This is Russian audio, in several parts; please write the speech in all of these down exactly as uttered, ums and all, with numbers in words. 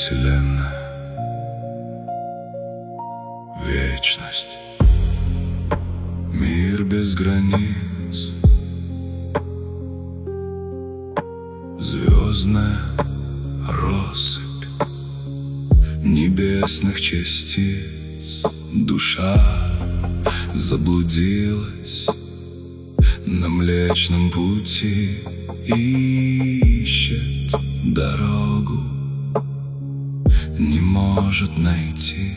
Вселенная, вечность, мир без границ, звездная россыпь небесных частиц. Душа заблудилась на Млечном Пути, ищет дорогу, не может найти.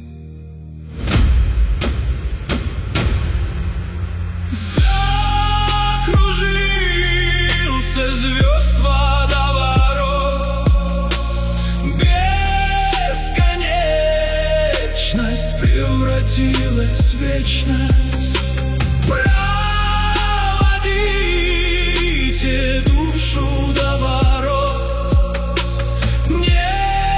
Закружился звезд водоворот, бесконечность превратилась в вечность. Проводите душу до ворот, не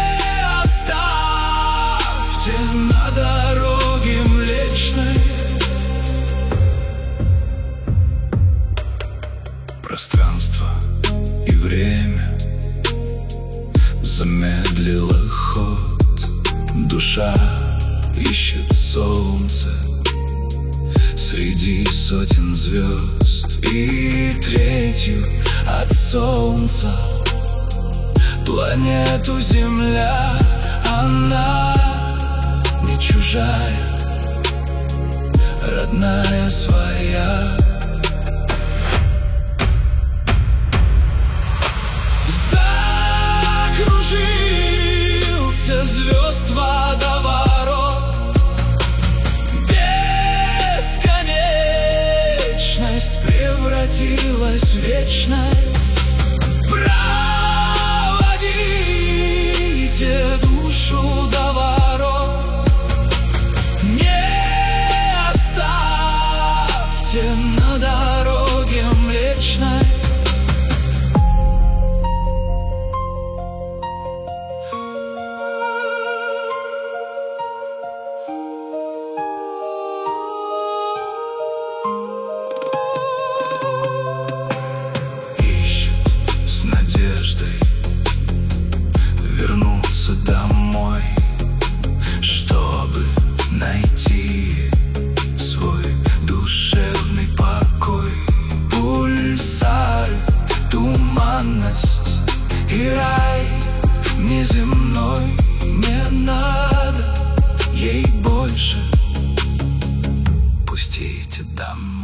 оставьте на дороге Млечной. Пространство и время замедлило ход. Душа ищет солнце среди сотен звезд, и третью от солнца планету Земля. Она не чужая, родная своя. Закружился звезд водоворот, бесконечность превратилась в вечность. Проводите душу до ворот, не оставьте на дороге Млечной. Вернуться домой, чтобы найти свой душевный покой. Пульсары, туманность и рай неземной. Не надо ей больше, пустите домой.